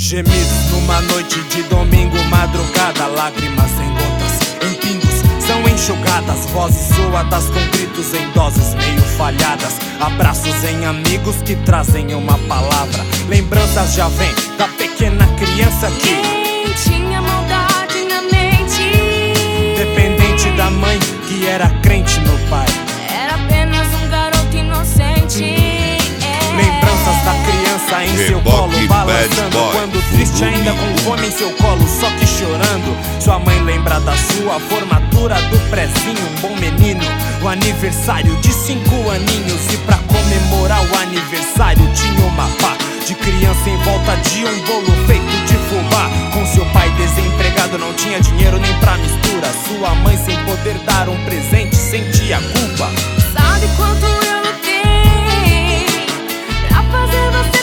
Gemidos numa noite de domingo, madrugada, lágrimas em gotas, em pingos são enxugadas, vozes soadas com gritos em doses meio falhadas, abraços em amigos que trazem uma palavra. Lembranças já vêm da pequena criança que nem tinha maldade na mente, dependente da mãe que era crente no pai. era apenas um garoto inocente. Lembranças da criança em seu colo balançando, quando triste ainda com fome em seu colo, só que chorando. Sua mãe lembra da sua formatura, do prezinho, um bom menino, o aniversário de 5 aninhos. E pra comemorar o aniversário tinha uma pá de criança em volta de um bolo feito de fubá. Com seu pai desempregado, não tinha dinheiro nem pra mistura. Sua mãe sem poder dar um presente sentia culpa. Sabe quanto eu lutei pra fazer você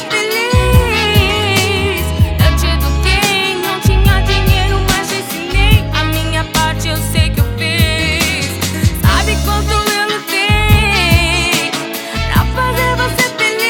feliz? Eu te eduquei, não tinha dinheiro, mas te ensinei. A minha parte eu sei que eu fiz. Sabe quanto eu lutei pra fazer você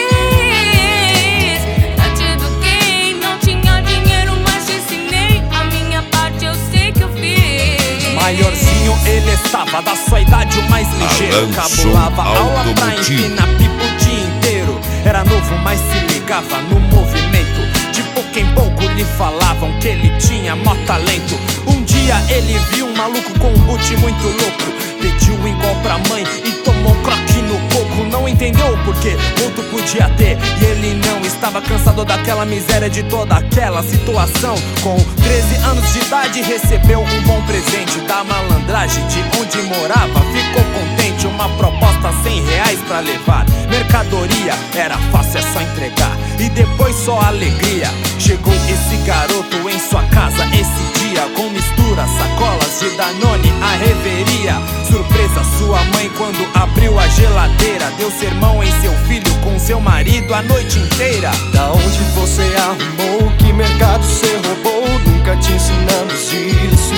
feliz? Eu te eduquei, não tinha dinheiro, mas te ensinei. A minha parte eu sei que eu fiz. Maiorzinho ele estava, da sua idade o mais ligeiro. Cabulava aula pra empinar pipa o dia inteiro. Era novo, mas se ligava no movimento. De pouco em pouco lhe falavam que ele tinha mó talento. Um dia ele viu um maluco com um boot muito louco. Pediu igual pra mãe e tomou croque no coco. Não entendeu o porquê, outro podia ter. E ele não estava cansado daquela miséria, de toda aquela situação. Com 13 anos de idade recebeu um bom presente da malandragem de onde morava. Ficou contente, uma proposta R$100 pra levar. Mercadoria era fácil, é só entregar. E depois só alegria. Chegou esse garoto em sua casa esse dia, com mistura, sacolas de Danone, a reveria. Surpresa sua mãe quando abriu a geladeira. Deu sermão em seu filho com seu marido a noite inteira. Da onde você arrumou? Que mercado você roubou? Nunca te ensinamos isso.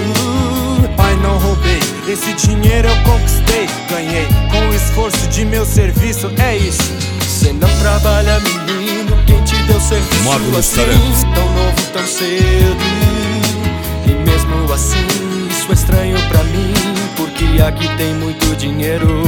Pai, não roubei, esse dinheiro eu conquistei. Ganhei com o esforço de meu serviço, é isso. Cê não trabalha, menino, quem te deu serviço assim? Tão novo, tão cedo. E mesmo assim, isso é estranho pra mim, porque aqui tem muito dinheiro.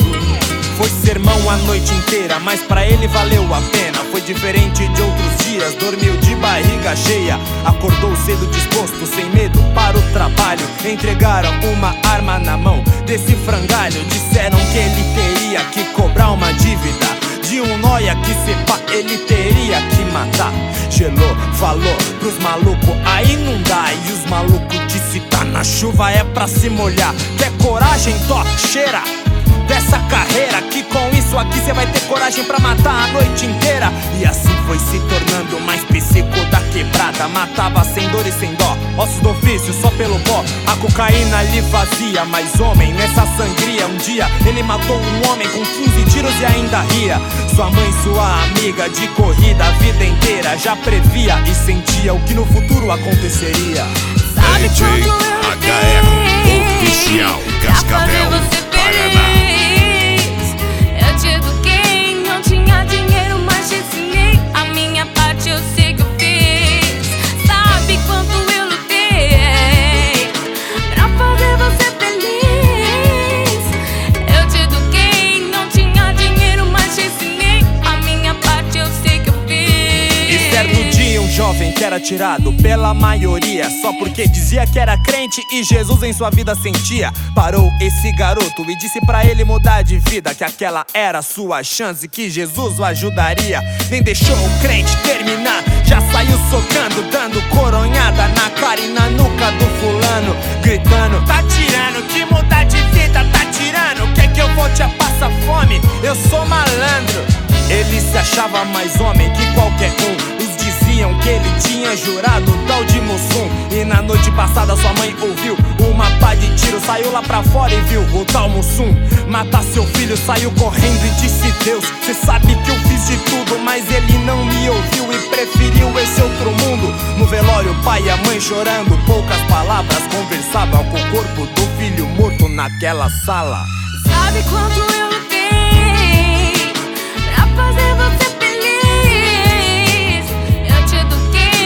Foi sermão a noite inteira, mas pra ele valeu a pena. Foi diferente de outros dias, dormiu de barriga cheia. Acordou cedo disposto, sem medo para o trabalho. Entregaram uma arma na mão desse frangalho. Disseram que ele teria que cobrar uma dívida de um nóia que sepa ele teria que matar. Gelou, falou pros malucos, aí não dá. E os malucos disse, tá na chuva é pra se molhar. Quer coragem, tó, cheira dessa carreira, que com isso aqui cê vai ter coragem pra matar a noite inteira. E assim foi se tornando mais psico da quebrada. Matava sem dor e sem dó, ossos do ofício só pelo pó. A cocaína lhe fazia mais homem nessa sangria. Um dia ele matou um homem com 15 tiros e ainda ria. Sua mãe, sua amiga de corrida a vida inteira, já previa e sentia o que no futuro aconteceria. Sabe quanto eu HR Oficial Cascavel, Paraná. Eu te eduquei, não tinha dinheiro, mas te ensinei. A minha parte eu sei que eu fiz. Sabe quanto eu lutei pra fazer você feliz? Eu te eduquei, não tinha dinheiro, mas te ensinei. A minha parte eu sei que eu fiz. E certo dia um jovem que era tirado pela maioria, só porque dizia que era crente e Jesus em sua vida sentia. Parou esse garoto e disse pra ele mudar de vida, que aquela era sua chance, que Jesus o ajudaria. Nem deixou o crente terminar, já saiu socando, dando coronhada na cara e na nuca do fulano, gritando, tá tirando, que mudar de vida tá tirando. Quer que eu volte a passar fome? Eu sou malandro. Ele se achava mais homem que qualquer um. Os diziam que ele tinha jurado o tal de Mussum. E na noite passada sua mãe ouviu uma pá de tiro, saiu lá pra fora e viu o tal Mussum matar seu filho. Saiu correndo e disse, Deus, cê sabe que eu fiz de tudo, mas ele não me ouviu e preferiu esse outro mundo. No velório o pai e a mãe chorando, poucas palavras conversavam com o corpo do filho morto naquela sala. Sabe quanto eu lutei pra fazer você feliz? Eu te eduquei,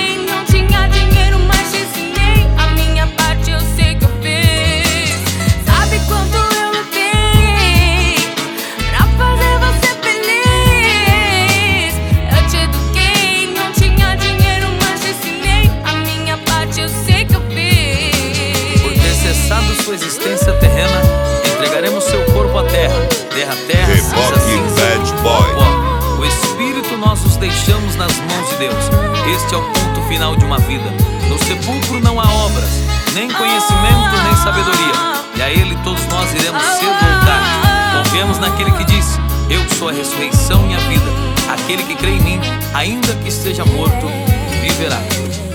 sua existência terrena, entregaremos seu corpo à terra, terra, cinza, cinza, Bad Boy. pó. O espírito nós os deixamos nas mãos de Deus. Este é o ponto final de uma vida. No sepulcro não há obras, nem conhecimento, nem sabedoria, e a Ele todos nós iremos cedo ou tarde. Confiemos naquele que disse: eu sou a ressurreição e a vida. Aquele que crê em mim, ainda que esteja morto, viverá.